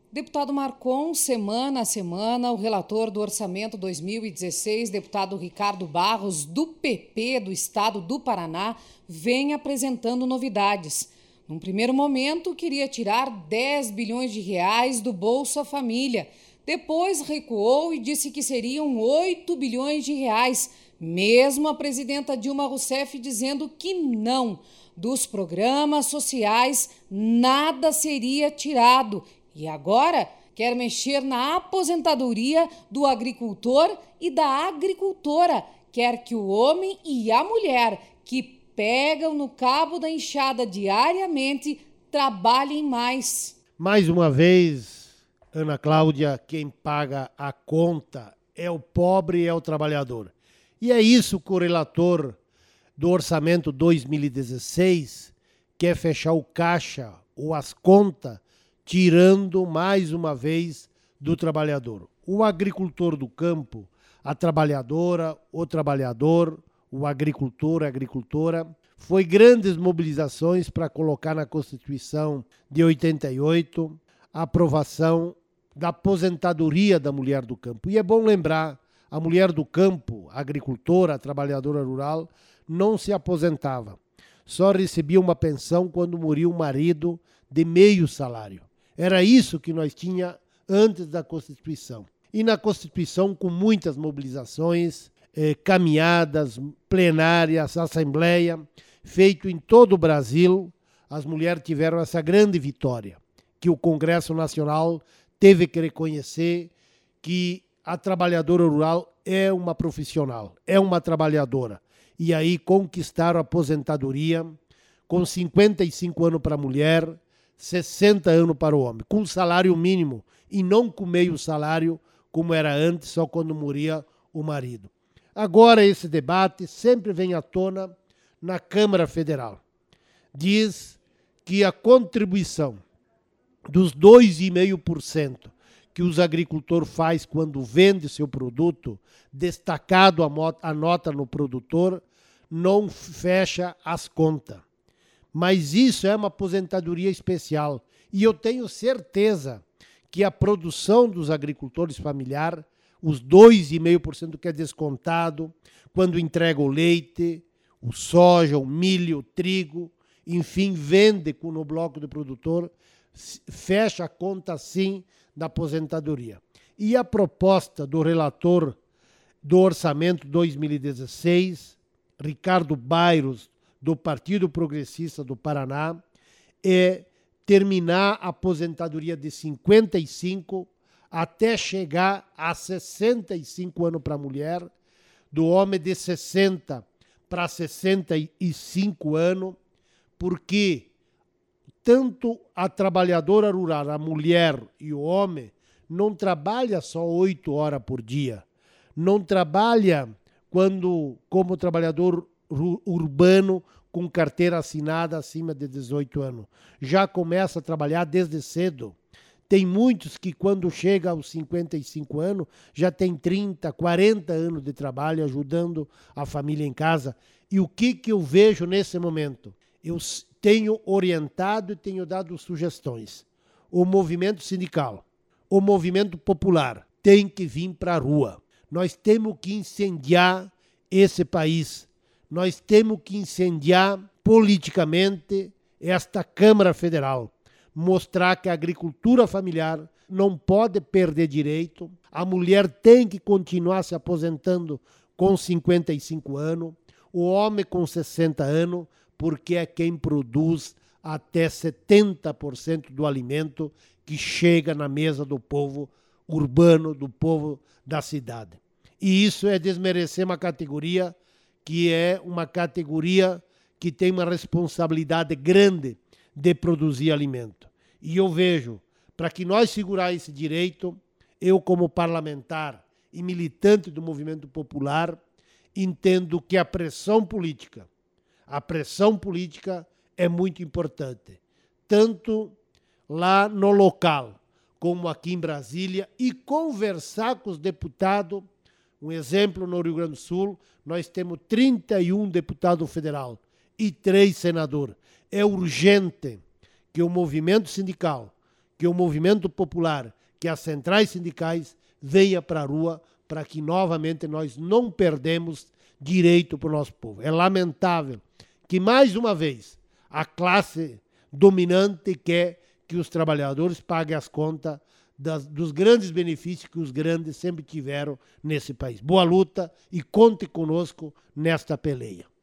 Deputado Marcon, semana a semana, o relator do Orçamento 2016, deputado Ricardo Barros, do PP do Estado do Paraná, vem apresentando novidades. Num primeiro momento, queria tirar 10 bilhões de reais do Bolsa Família. Depois recuou e disse que seriam 8 bilhões de reais, mesmo a presidenta Dilma Rousseff dizendo que não. Dos programas sociais, nada seria tirado. E agora quer mexer na aposentadoria do agricultor e da agricultora. Quer que o homem e a mulher que pegam no cabo da enxada diariamente trabalhem mais. Mais uma vez, Ana Cláudia, quem paga a conta é o pobre e é o trabalhador. E é isso que o relator do Orçamento 2016 quer fechar o caixa ou as contas, tirando mais uma vez do trabalhador. O agricultor do campo, a trabalhadora, o trabalhador, o agricultor, a agricultora, foi grandes mobilizações para colocar na Constituição de 88 a aprovação da aposentadoria da mulher do campo. E é bom lembrar, a mulher do campo, a agricultora, a trabalhadora rural, não se aposentava. Só recebia uma pensão quando morria o marido de meio salário. Era isso que nós tínhamos antes da Constituição. E na Constituição, com muitas mobilizações, caminhadas, plenárias, assembleia, feito em todo o Brasil, as mulheres tiveram essa grande vitória, que o Congresso Nacional teve que reconhecer que a trabalhadora rural é uma profissional, é uma trabalhadora. E aí conquistaram a aposentadoria com 55 anos para a mulher, 60 anos para o homem, com salário mínimo e não com meio salário, como era antes, só quando morria o marido. Agora esse debate sempre vem à tona na Câmara Federal. Diz que a contribuição dos 2,5% que os agricultores faz quando vende seu produto, destacado a nota no produtor, não fecha as contas. Mas isso é uma aposentadoria especial. E eu tenho certeza que a produção dos agricultores familiares, os 2,5% que é descontado, quando entrega o leite, o soja, o milho, o trigo, enfim, vende no bloco do produtor, fecha a conta sim da aposentadoria. E a proposta do relator do Orçamento 2016, Ricardo Barros, do Partido Progressista do Paraná, é terminar a aposentadoria de 55 até chegar a 65 anos para a mulher, do homem de 60 para 65 anos, porque tanto a trabalhadora rural, a mulher e o homem, não trabalha só 8 horas por dia, não trabalha como trabalhador urbano com carteira assinada acima de 18 anos. Já começa a trabalhar desde cedo. Tem muitos que quando chega aos 55 anos já tem 30, 40 anos de trabalho ajudando a família em casa. E o que eu vejo nesse momento? Eu tenho orientado e tenho dado sugestões. O movimento sindical, o movimento popular tem que vir para a rua. Nós temos que incendiar esse país. Nós temos que incendiar politicamente esta Câmara Federal. Mostrar que a agricultura familiar não pode perder direito. A mulher tem que continuar se aposentando com 55 anos. O homem com 60 anos, porque é quem produz até 70% do alimento que chega na mesa do povo urbano, do povo da cidade. E isso é desmerecer uma categoria que é uma categoria que tem uma responsabilidade grande de produzir alimento. E eu vejo, para que nós segurar esse direito, eu como parlamentar e militante do movimento popular, entendo que a pressão política é muito importante, tanto lá no local, como aqui em Brasília, e conversar com os deputados. Um exemplo, no Rio Grande do Sul, nós temos 31 deputados federais e 3 senadores. É urgente que o movimento sindical, que o movimento popular, que as centrais sindicais venham para a rua para que novamente nós não perdemos direito para o nosso povo. É lamentável que, mais uma vez, a classe dominante quer que os trabalhadores paguem as contas dos grandes benefícios que os grandes sempre tiveram nesse país. Boa luta e conte conosco nesta peleia.